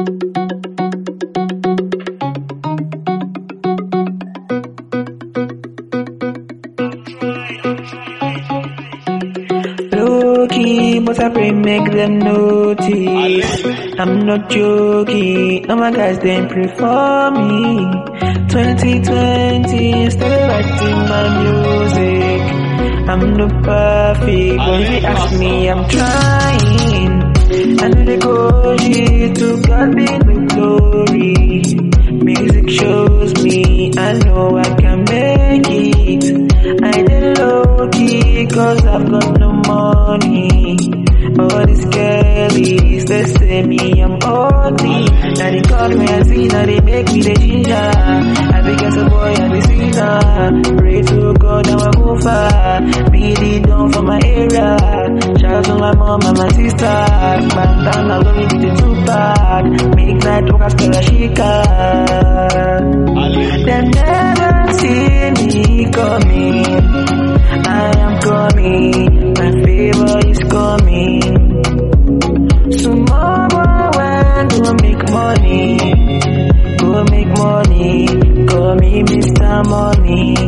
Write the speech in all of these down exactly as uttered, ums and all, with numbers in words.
Low-key, but I pray make them notice. I'm not joking, all my guys they pray for me. twenty twenty, started writing my music. I'm not perfect, but if you ask me, I'm trying. I know they go shit to God be the glory. Music shows me, I know I can make it. I did low-key, cause I've got no money. All these girlies, they say me I'm ugly. Now they call me a sinner, now they make me the ginger. I became a boy and the sinner. Pray to God, now I go far. Be the down for my area. Shout out to my mom and my sister. Back down, I love you with the two bad. Make night walk as Kalashika. They never see me coming. I am coming, my favor is coming. Tomorrow when go make money, go make money, call me Mister Money.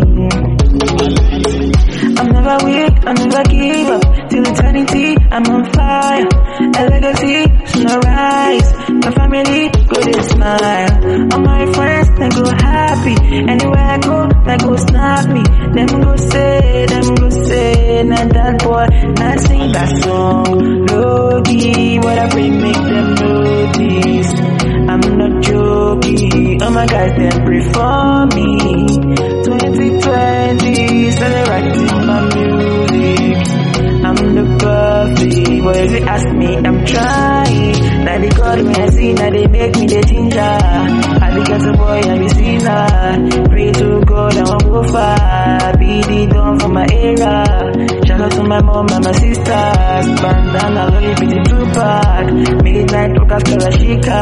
I'm never weak, I never give up. Till eternity, I'm on fire. A legacy, soon rise. My family, go they smile. All my friends, they go happy. Anywhere I go, they go snap me. Them go say, them go say, nah that boy, nah sing that song. Low-key, what I bring, make them notice. I'm not joking, all my guys, they pray for me. twenty twenty, started writing my music. I'm the perfect, but if you ask me, I'm trying. Now they call me a sinner, now they make me the ginger. I became a boy, I be sinner. Pray to God, I won't go far. Be the dawn for my era. Shout out to my mom and my sisters. Bandana, lolly, be the Tupac. Midnight, walk as Kalashika.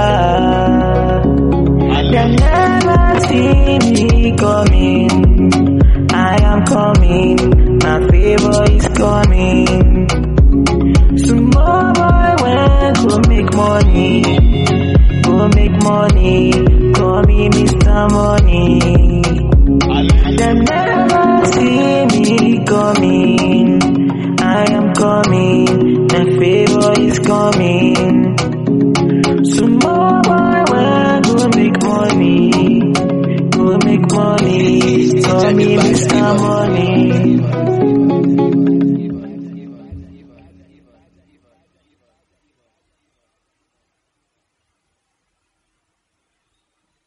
They never see me coming. I am coming, my favor is coming. Tomorrow when go make money, go make money, call me Mister Money. They never see me coming. I am coming, my favor is coming. Tomorrow when go make money, go make money, call me Mister Money.